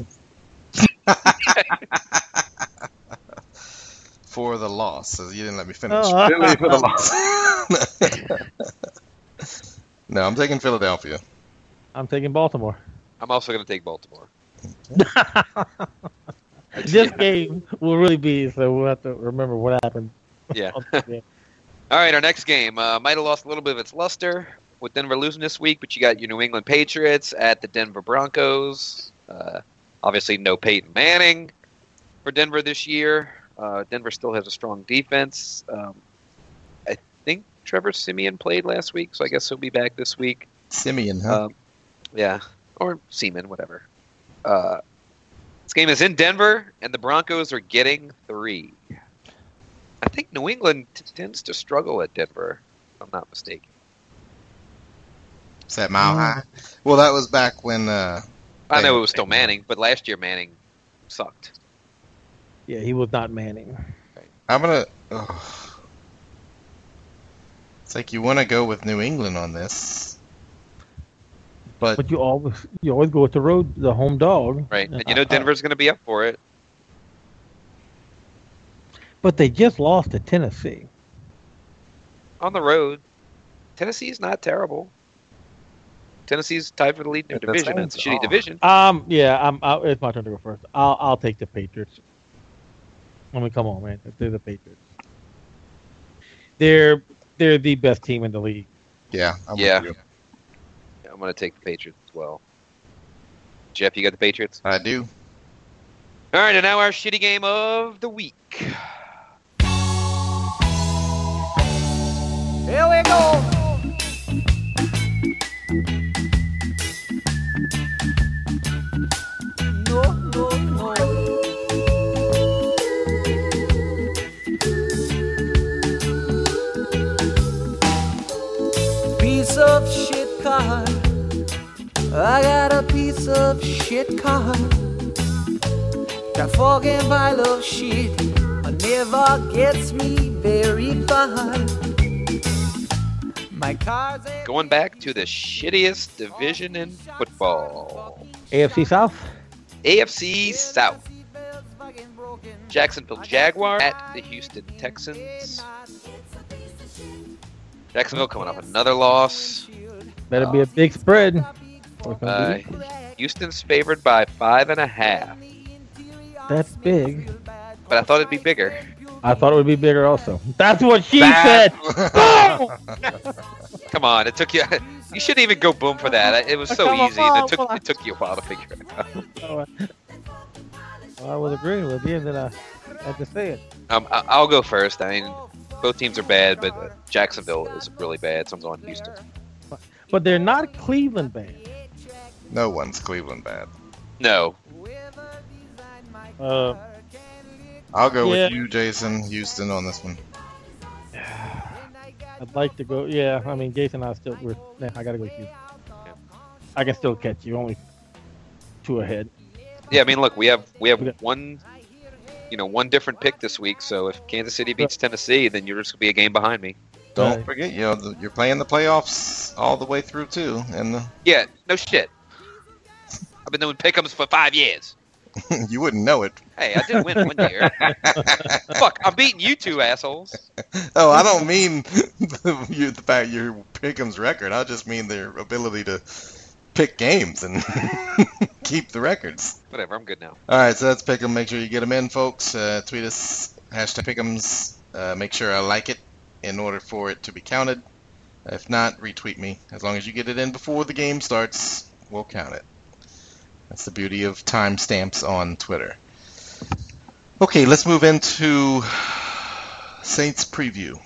For the loss. So you didn't let me finish. Oh. Philly for the loss. No, I'm taking Philadelphia. I'm taking Baltimore. I'm also going to take Baltimore. This game will really be, so we'll have to remember what happened. Yeah. Yeah. All right, our next game uh, might have lost a little bit of its luster with Denver losing this week, but you got your New England Patriots at the Denver Broncos. Uh, obviously, no Peyton Manning for Denver this year. Uh, Denver still has a strong defense. Um, I think Trevor Siemian played last week, so I guess he'll be back this week. Simeon, huh? Um, yeah, or Seaman, whatever. Uh, this game is in Denver, and the Broncos are getting three. I think New England t- tends to struggle at Denver, if I'm not mistaken. Is that Mile High? Well, that was back when. Uh, I know they- it was still Manning, but last year Manning sucked. Yeah, he was not Manning. I'm gonna. ugh. It's like you want to go with New England on this, but But you always you always go with the road, the home dog. Right, and you know Denver's going to be up for it. But they just lost to Tennessee. On the road, Tennessee's not terrible. Tennessee's tied for the lead in their Yeah, that's division. It's a fine. shitty division. Um, yeah, I'm. I'll, it's my turn to go first. I'll I'll take the Patriots. I mean, come on, man, they're the Patriots. They're they're the best team in the league. yeah, I'm Yeah. with you. Yeah, I'm going to take the Patriots as well. Jeff, you got the Patriots? I do. All right, and now our shitty game of the week. Here we go. No, no, no. Piece of shit car. I got a piece of shit car. That fucking pile of shit never gets me very far. My car's a- Going back to the shittiest division in football. A F C South. A F C South. Jacksonville Jaguars at the Houston Texans. Jacksonville coming off another loss. Better be a big spread. Uh, Houston's favored by five and a half. That's big. But I thought it'd be bigger. I thought it would be bigger also. That's what she That- said. Boom! Come on, it took you. You shouldn't even go boom for that. It was so Come on, easy. and It took well, I- it took you a while to figure it out. Oh, I was agreeing with you, and then I had to say it. Um, I- I'll go first. I mean, both teams are bad, but uh, Jacksonville is really bad. So I'm going Houston. But they're not Cleveland bad. No one's Cleveland bad. No, Uh, I'll go Yeah. with you, Jason. Houston on this one. I'd like to go. Yeah, I mean, Jason and I still. We're, nah, I gotta go with you. I can still catch you. Only two ahead. yeah. I mean, look, we have we have We got- one, you know, one different pick this week. So if Kansas City beats Tennessee, then you're just gonna be a game behind me. Don't Right. forget, you know, the, you're playing the playoffs all the way through too, and the, Yeah, no shit. I've been doing pick'ems for five years. you wouldn't know it. Hey, I did win one year. Fuck, I'm beating you two assholes. Oh, I don't mean the, you, the fact your Pick'em's record. I just mean their ability to pick games and keep the records. Whatever, I'm good now. All right, so that's Pick'em. Make sure you get them in, folks. Uh, tweet us hashtag Pick'ems. Uh, make sure I like it in order for it to be counted. If not, retweet me. As long as you get it in before the game starts, we'll count it. That's the beauty of timestamps on Twitter. Okay, let's move into Saints preview.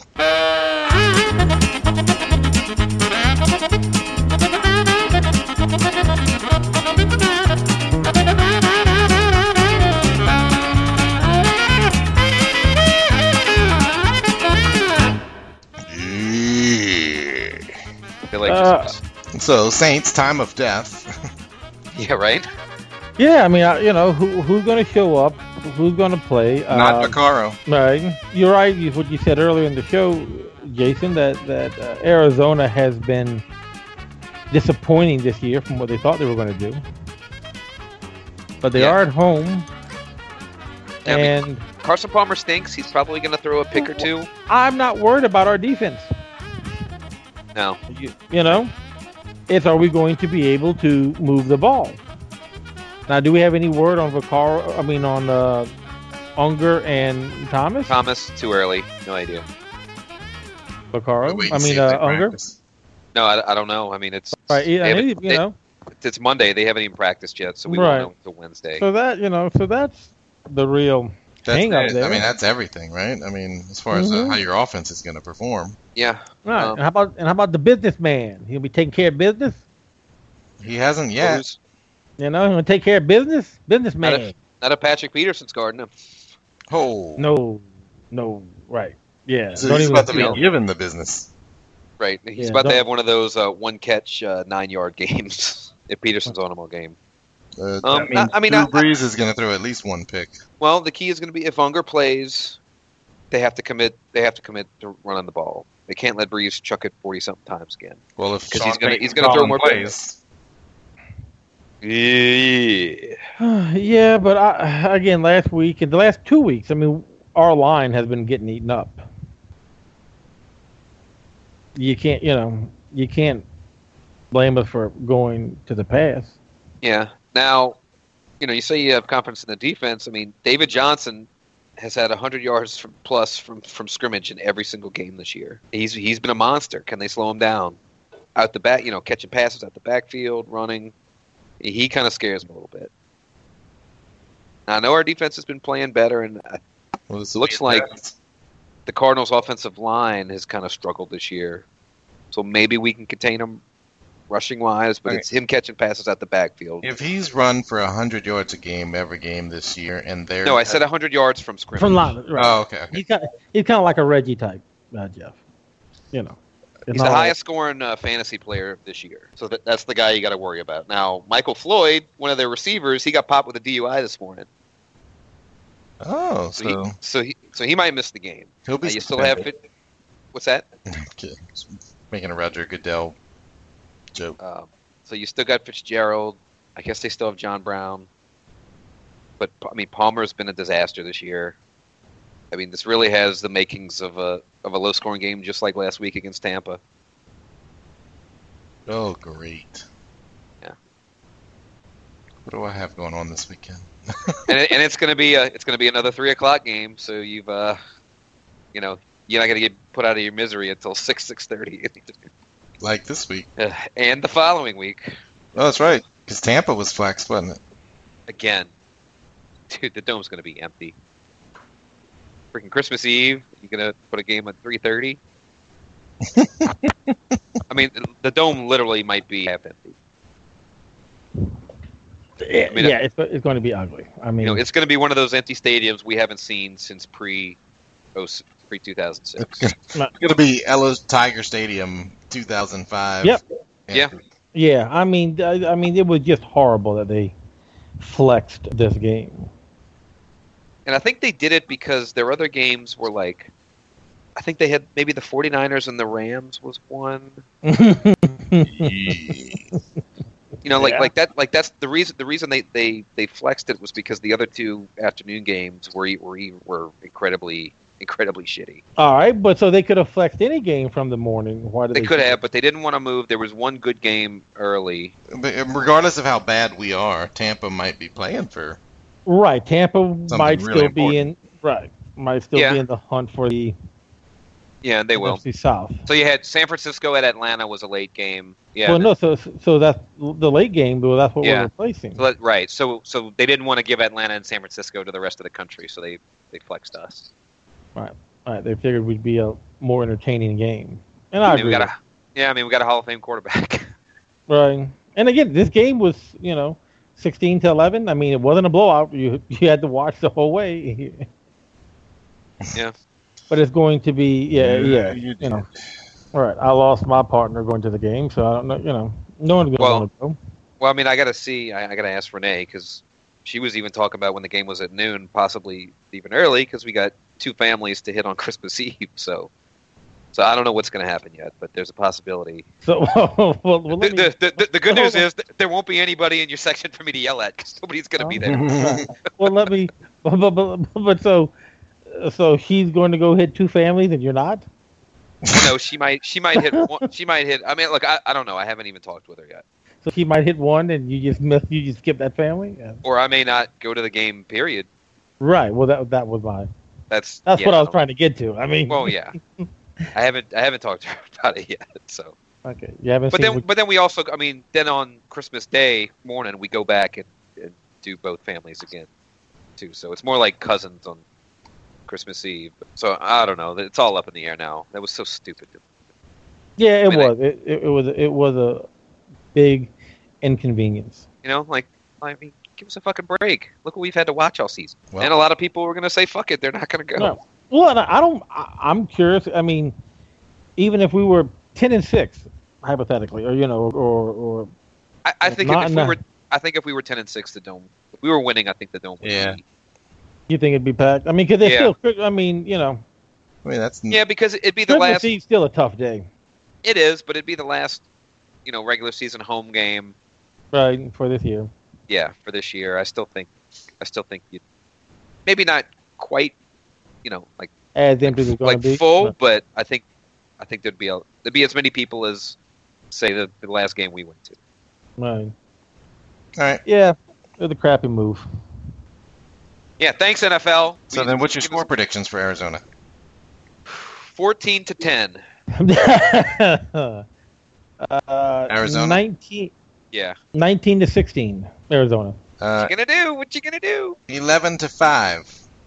Yeah. I feel like Uh, just, So, Saints, time of death. yeah, right. Yeah, I mean, I, you know, who who's going to show up? Who's going to play? Not Uh, Vaccaro. Right. You're right. You, what you said earlier in the show, Jason, that that uh, Arizona has been disappointing this year from what they thought they were going to do. But they Yeah. are at home, Yeah, I mean, and Carson Palmer stinks. He's probably going to throw a pick or two. I'm not worried about our defense. No. You, you know, it's are we going to be able to move the ball? Now, do we have any word on Vaccaro? I mean, on uh, Unger and Thomas? Thomas, too early. No idea. Vaccaro. Wait I and see mean, if they uh, Unger. practice. No, I, I don't know. I mean, it's Right. they I haven't- mean, you they- know. it's Monday. They haven't even practiced yet, so we Right. won't know until Wednesday. So that you know, so that's the real That's hang up it. there. I mean, that's everything, right? I mean, as far as uh, Mhm. how your offense is going to perform. Yeah. right. um, and how about and how about the businessman? He'll be taking care of business. He hasn't yet. Who's- You know, he'll take care of business. Businessman. Not if, not if Patrick Peterson's guarding him. Oh. No, no, right. Yeah. So don't he's even- about to be you know. given the business. Right. He's Yeah, about to don't- have one of those uh, one catch, uh, nine yard games if Peterson's on him all game. Uh, Um, that means I- I mean, Drew I- Brees is going to throw at least one pick. Well, the key is going to be if Unger plays, they have to commit. They have to commit to running the ball. They can't let Breeze chuck it forty something times again. Well, if 'Cause Sean he's gonna- Payton he's gonna throw calling more plays, Yeah. yeah, but I, again, last week and the last two weeks, I mean, our line has been getting eaten up. You can't, you know, you can't blame us for going to the pass. Yeah. Now, you know, you say you have confidence in the defense. I mean, David Johnson has had one hundred yards from, plus from, from scrimmage in every single game this year. He's he's been a monster. Can they slow him down? Out the back, you know, catching passes out the backfield, running. He kind of scares me a little bit. Now, I know our defense has been playing better, and uh, well, this looks will be a like- test. the Cardinals' offensive line has kind of struggled this year. So maybe we can contain him rushing wise, but Okay. it's him catching passes out the backfield. If he's run for one hundred yards a game every game this year, and they're No, I said one hundred yards from scrimmage. From line, right? Oh, okay. okay. He's kind, he's kind of like a Reggie type, uh, Jeff. You know, It's He's not the like- highest scoring uh, fantasy player this year. So that, that's the guy you got to worry about. Now, Michael Floyd, one of their receivers, he got popped with a D U I this morning. Oh, So, so he, so he so he might miss the game. he'll be. Uh, you still have suspended. fit. What's that? Okay. Making a Roger Goodell joke. Um, so you still got Fitzgerald. I guess they still have John Brown. but I mean Palmer's been a disaster this year. I mean, this really has the makings of a of a low scoring game, just like last week against Tampa. Oh, great. Yeah. What do I have going on this weekend? and it, and it's gonna be a it's gonna be another three o'clock game. So you've uh, you know, you're not gonna get put out of your misery until six six thirty. Like this week. Uh, and the following week. Oh, that's right. Because Tampa was flexed, wasn't it? Again, dude, the dome's gonna be empty. Freaking Christmas Eve, you're gonna put a game at three thirty. I mean, the dome literally might be half empty. Yeah, I mean, yeah it's, it's going to be ugly. I mean, You know, it's going to be one of those empty stadiums we haven't seen since pre pre two thousand six. It's going to be Ellis Tiger Stadium two thousand five. Yep. Yeah. yeah, I mean, I, I mean, it was just horrible that they flexed this game. And I think they did it because their other games were like, I think they had maybe the 49ers and the Rams was one. You know, like Yeah. like that, like that's the reason. The reason they, they, they flexed it was because the other two afternoon games were were were incredibly incredibly shitty. All right, but so they could have flexed any game from the morning. Why did They they could have, but they didn't want to move. There was one good game early. But regardless of how bad we are, Tampa might be playing for. Right, Tampa might really still be important. in. Right, might still Yeah. be in the hunt for the Yeah, they will. N F C South. So you had San Francisco at Atlanta was a late game. Yeah. Well, no, so so that's the late game, but that's what Yeah. we're replacing. So that- right. So so they didn't want to give Atlanta and San Francisco to the rest of the country, so they, they flexed us. Right, they figured we'd be a more entertaining game, and I I mean, agree. we got with a yeah. I mean, we got a Hall of Fame quarterback. Right. And again, this game was, you know, sixteen to eleven. I mean, it wasn't a blowout. You you had to watch the whole way. Yeah. But it's going to be, yeah, yeah. you You know. All right. I lost my partner going to the game, so I don't know, you know, no one's going to Well- want to go. Well, I mean, I got to see. I, I got to ask Renee because she was even talking about when the game was at noon, possibly even early, because we got two families to hit on Christmas Eve. So, so I don't know what's going to happen yet, but there's a possibility. So, well, well, The, let me, the, the, the, the good hold news on. is that there won't be anybody in your section for me to yell at because nobody's going to be there. Right. well, let me, but, but, but, but so, so she's going to go hit two families and you're not? No, she might. She might hit. One, she might hit. I mean, look, I, I don't know. I haven't even talked with her yet. So she might hit one and you just miss, you just skip that family? Yeah. Or I may not go to the game. Period. Right. Well, that that was my, That's that's yeah, what I was don't- trying to get to. I mean, Well, yeah. I haven't. I haven't talked to her about it yet. So, okay. You haven't but seen then, what- but then we also. I mean, then on Christmas Day morning we go back and, and do both families again, too. So it's more like cousins on Christmas Eve. So I don't know. It's all up in the air now. That was so stupid. yeah, it I mean, I- was. It, it, it was. It was a big inconvenience. You know, like I mean, give us a fucking break. Look what we've had to watch all season. Well- and a lot of people were going to say, "Fuck it," they're not going to go. No. Well, and I I don't. I, I'm curious. I mean, even if we were ten and six, hypothetically, or you know, or or I, I think Not if we enough. were, I think if we were ten and six, the dome. If we were winning, I think the dome would Yeah. be. you think it'd be packed? I mean, because they Yeah. still. I mean, you know, I mean, that's Yeah, because it'd be the Christmas last. Eve's still a tough day, It is, but it'd be the last, you know, regular season home game. right, for this year. Yeah, for this year, I still think, I still think you, maybe not quite, you know, like As empty as it's going like to be. full, Right. but I think, I think there'd be a there'd be as many people as, say, the, the last game we went to. Right. all right. Yeah, it was a crappy move. Yeah, thanks N F L. So We- then, what's your give score us predictions for Arizona? Fourteen to ten. uh, Arizona? nineteen, Yeah. nineteen to sixteen, Arizona. Uh, What you gonna do? What you gonna do? Eleven to five.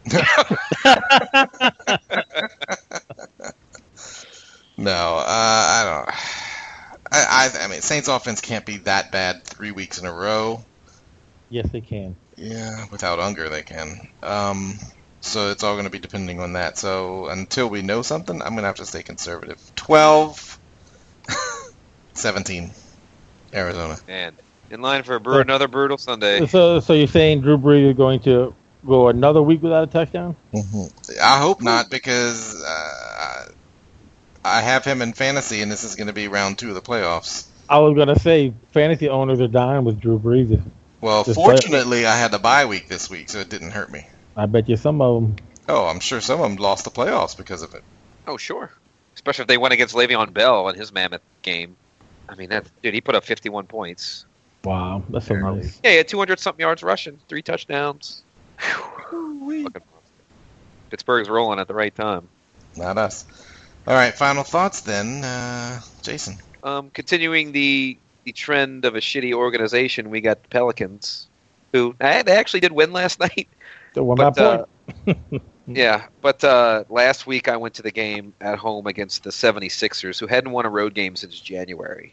No, uh, I don't. I, I I mean, Saints offense can't be that bad three weeks in a row. Yes, they can. Yeah, without Unger they can. Um, so it's all going to be depending on that. So until we know something, I'm going to have to stay conservative. twelve, seventeen, Arizona. Man, in line for a bru- another brutal Sunday. So, so you're saying Drew Brees is going to go another week without a touchdown? I hope not, because uh, I have him in fantasy, and this is going to be round two of the playoffs. I was going to say fantasy owners are dying with Drew Brees. Well, Just fortunately, I had a bye week this week, so it didn't hurt me. I bet you some of them. Oh, I'm sure some of them lost the playoffs because of it. Oh, sure. Especially if they went against Le'Veon Bell in his mammoth game. I mean, that dude, he put up fifty-one points. Wow, that's so nice. Yeah, he had two hundred something yards rushing, three touchdowns. Fucking Pittsburgh's rolling at the right time. Not us. All right, final thoughts then, uh, Jason. Um, continuing the the trend of a shitty organization, we got the Pelicans, who eh, they actually did win last night. So one But, my point. uh, yeah, but uh, last week I went to the game at home against the seventy-sixers, who hadn't won a road game since January.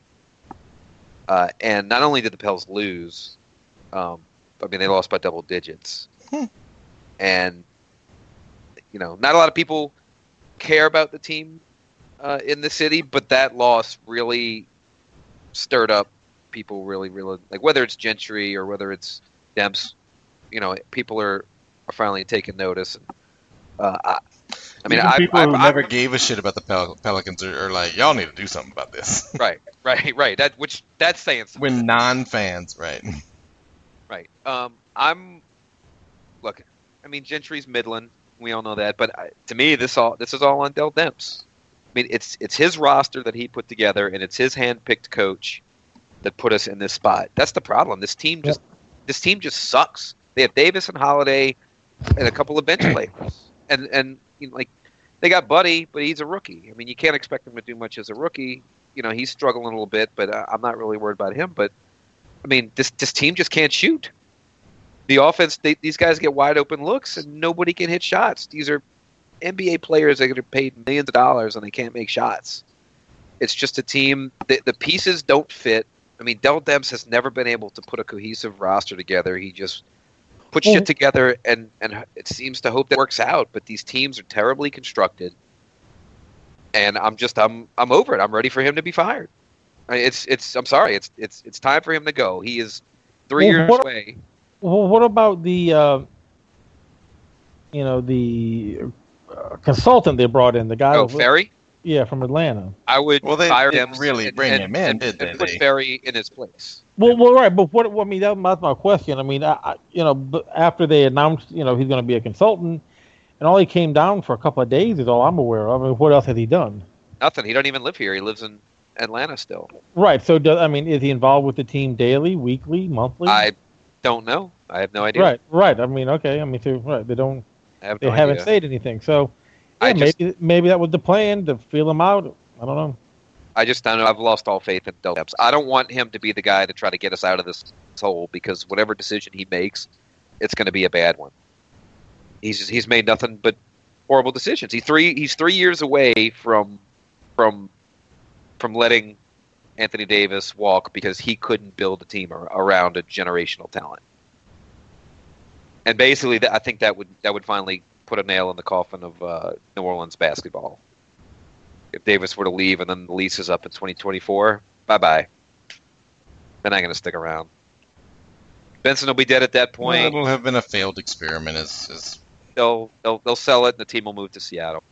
Uh, and not only did the Pels lose, um, I mean, they lost by double digits. Hmm. And, you know, not a lot of people care about the team uh, in the city, but that loss really stirred up people really, really, like whether it's Gentry or whether it's Demps, you know, people are, are finally taking notice. Uh, I, I mean, Even I, people I, who I, never I, gave a shit about the Pel- Pelicans are, are like, y'all need to do something about this. right, right, right. That which that's saying something. When non-fans, right? Right. Um, I'm look. I mean, Gentry's Midland. We all know that. But I, to me, this all this is all on Dell Demps. I mean, it's it's his roster that he put together, and it's his hand-picked coach that put us in this spot. That's the problem. This team just yep. this team just sucks. They have Davis and Holiday and a couple of bench players, and and you know, like they got Buddy, but he's a rookie. I mean, you can't expect him to do much as a rookie. You know, he's struggling a little bit, but uh, I'm not really worried about him. But I mean, this this team just can't shoot. The offense, they, these guys get wide open looks, and nobody can hit shots. These are N B A players that get paid millions of dollars, and they can't make shots. It's just a team. The, the pieces don't fit. I mean, Dell Demps has never been able to put a cohesive roster together. He just puts shit together, and, and it seems to hope that works out. But these teams are terribly constructed, and I'm just I'm I'm over it. I'm ready for him to be fired. I mean, it's it's I'm sorry. It's it's it's time for him to go. He is three well, years what, away. Well, what about the uh, you know the uh, consultant they brought in? The guy. Oh, Ferry. Yeah, from Atlanta. I would well, they fire didn't him really and, bring and, him in, and, did and they? put Ferry in his place. Well, well, right, but what? I mean, that, that's my question. I mean, I, I, you know, after they announced, you know, he's going to be a consultant, and all he came down for a couple of days is all I'm aware of. I mean, what else has he done? Nothing. He doesn't even live here. He lives in Atlanta still. Right. So, do, I mean, is he involved with the team daily, weekly, monthly? I don't know. I have no idea. Right. Right. I mean, okay. I mean, so, right. They don't. I have they no haven't idea. said anything. So, yeah, I just, maybe maybe that was the plan to feel him out. I don't know. I just don't know. I've lost all faith in Dell Demps. I don't want him to be the guy to try to get us out of this hole because whatever decision he makes, it's going to be a bad one. He's just, he's made nothing but horrible decisions. He three he's three years away from from from letting Anthony Davis walk because he couldn't build a team around a generational talent. And basically, I think that would that would finally put a nail in the coffin of uh, New Orleans basketball. If Davis were to leave and then the lease is up in twenty twenty-four, bye-bye. They're not going to stick around. Benson will be dead at that point. Well, it'll have been a failed experiment. As, as... They'll, they'll they'll sell it, and the team will move to Seattle.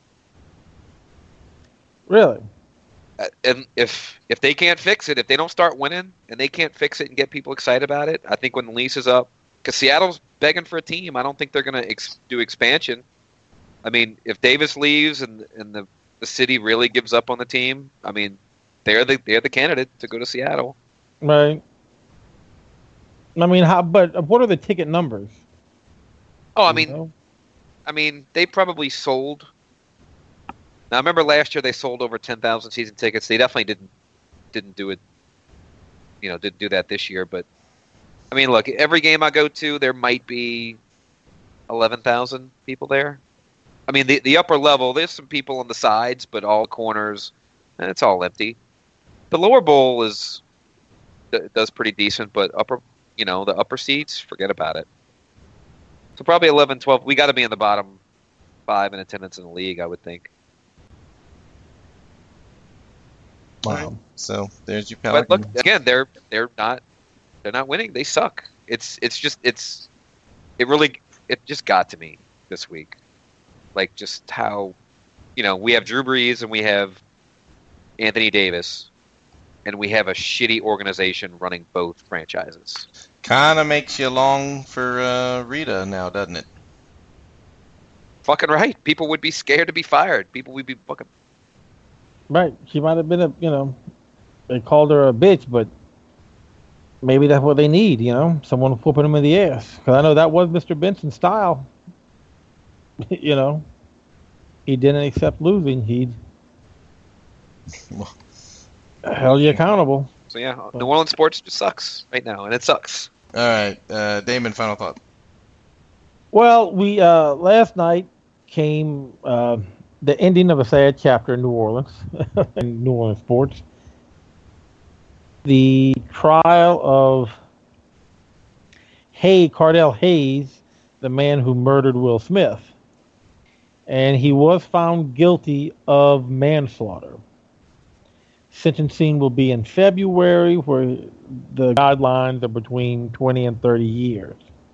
Really? Uh, and if if they can't fix it, if they don't start winning, and they can't fix it and get people excited about it, I think when the lease is up, because Seattle's begging for a team, I don't think they're going to ex- do expansion. I mean, if Davis leaves and and the the city really gives up on the team, I mean, they're the they're the candidate to go to Seattle. Right. I mean, how? But what are the ticket numbers? Oh, I mean, you know? I mean, they probably sold. Now, I remember last year they sold over ten thousand season tickets. They definitely didn't didn't do it. You know, didn't do that this year. But I mean, look, every game I go to, there might be eleven thousand people there. I mean, the the upper level, there's some people on the sides, but all corners, and it's all empty. The lower bowl is does pretty decent, but upper, you know, the upper seats, forget about it. So probably eleven, twelve. We got to be in the bottom five in attendance in the league, I would think. Wow. Right. So there's your But Pelicans. look, again, they're they're not they're not winning. They suck. It's it's just it's it really it just got to me this week. Like just how, you know, we have Drew Brees and we have Anthony Davis, and we have a shitty organization running both franchises. Kind of makes you long for uh, Rita now, doesn't it? Fucking right. People would be scared to be fired. People would be fucking. Right. She might have been a, you know, they called her a bitch, but maybe that's what they need, you know, someone whooping them in the ass. Because I know that was Mister Benson's style. You know, he didn't accept losing. He held you accountable. So yeah, New Orleans sports just sucks right now, and it sucks. All right, uh, Damon, final thought. Well, we uh, last night came uh, the ending of a sad chapter in New Orleans, in New Orleans sports. The trial of Hay Cardell Hayes, the man who murdered Will Smith, and he was found guilty of manslaughter. Sentencing will be in February, where the guidelines are between twenty and thirty years.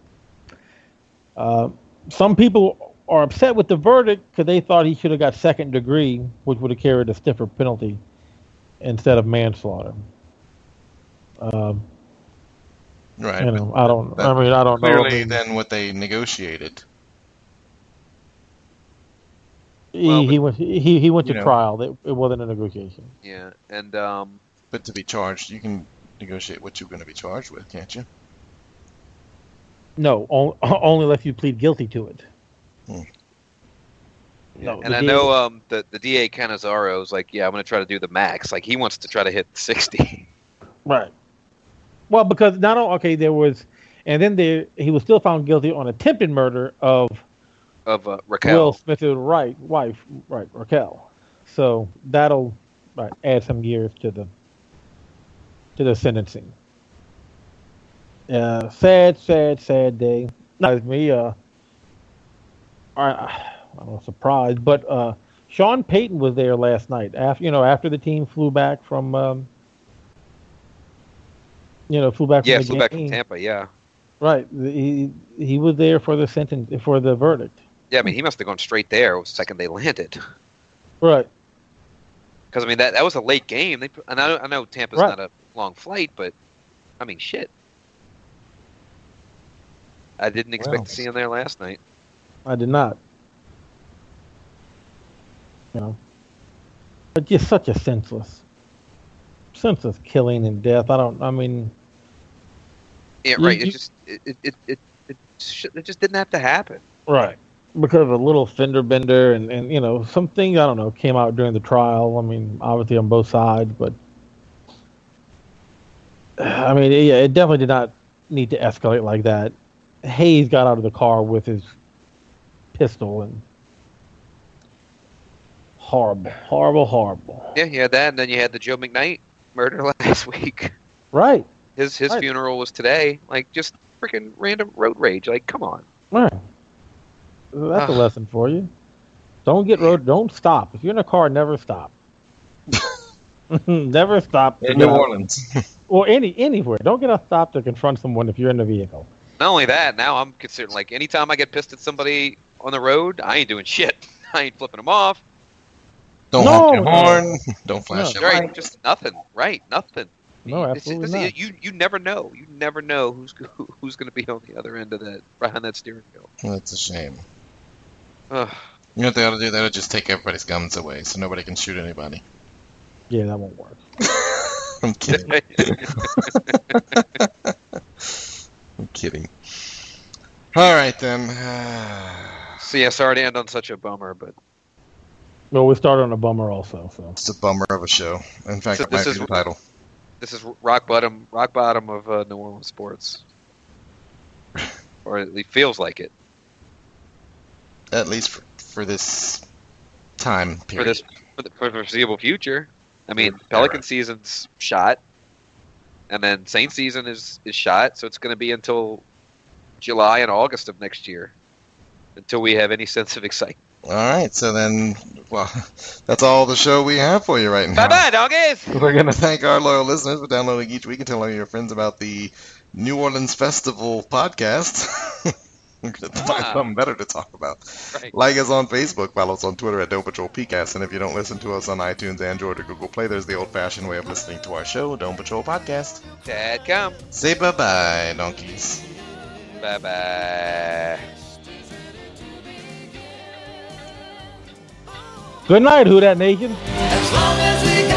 Uh, some people are upset with the verdict because they thought he should have got second degree, which would have carried a stiffer penalty instead of manslaughter. Um, right. You know, I don't. I mean, I don't clearly know. Clearly, then what they negotiated. He, Well, he went. He he went to you know. trial. It, it wasn't a negotiation. Yeah, and um, But to be charged, you can negotiate what you're going to be charged with, can't you? No, only, only unless you plead guilty to it. Hmm. No, and the I D A know um the the D A Cannizzaro is like, yeah, I'm gonna try to do the max. Like he wants to try to hit sixty. Right. Well, because not only okay, there was, and then there he was still found guilty on attempted murder of Of uh, Raquel. Will Smith's right wife, right Raquel. So that'll right, add some years to the to the sentencing. Uh, sad, sad, sad day. Not me. Uh, I, I'm not surprised, but uh, Sean Payton was there last night. After you know, after the team flew back from, um, you know, flew back from Yeah, the flew back game. from Tampa. Yeah. Right. He he was there for the sentence for the verdict. Yeah, I mean, he must have gone straight there the second they landed. Right. Because I mean, that that was a late game. They, and I, I know Tampa's Right. not a long flight, but I mean, shit. I didn't expect Well. to see him there last night. I did not. You know, but just such a senseless, senseless killing and death. I don't. I mean, Yeah, You- right. you- It just it it it it, it, sh- it just didn't have to happen. right. Because of a little fender bender and, and you know some things I don't know came out during the trial. I mean, obviously on both sides, but I mean, yeah, it definitely did not need to escalate like that. Hayes got out of the car with his pistol and horrible, horrible, horrible. Yeah, you had that, and then you had the Joe McKnight murder last week. Right, His his Right. funeral was today. Like, just freaking random road rage. Like, come on. right. That's a Ugh. lesson for you. Don't get road. Don't stop. If you're in a car, never stop. Never stop. In New Orleans. Or any anywhere. Don't get a stop to confront someone if you're in the vehicle. Not only that, now I'm considering, like, anytime I get pissed at somebody on the road, I ain't doing shit. I ain't flipping them off. Don't No. honk your horn. Don't flash No. your Right, light. just nothing. Right, nothing. No, It's- absolutely it's- not. You you never know. You never know who's who- who's going to be on the other end of that, behind that steering wheel. That's a shame. Ugh. You know what they ought to do? They ought to just take everybody's guns away so nobody can shoot anybody. Yeah, that won't work. I'm kidding. I'm kidding. All right, then. So yeah, sorry to end on such a bummer, but Well, we started on a bummer also. So It's a bummer of a show. In fact, So it might this be is- the title. this is rock bottom, rock bottom of uh, New Orleans sports, or at least feels like it At least for, for this time for period. this for the, for the foreseeable future. I mean, Pelican season's shot, and then Saint season is is shot, so it's going to be until July and August of next year until we have any sense of excitement. All right, so then, well, that's all the show we have for you right now. Bye bye, doggies. We're going to thank our loyal listeners for downloading each week and telling your friends about the New Orleans Festival podcast. We're going to find Ah. something better to talk about. Right. Like us on Facebook, follow us on Twitter at Dome Patrol P C A S, and if you don't listen to us on iTunes, Android, or Google Play, there's the old-fashioned way of listening to our show, Dome Patrol Podcast. Dad, come. Say bye-bye, donkeys. Bye bye. Good night, Who Dat Nation. As long as we got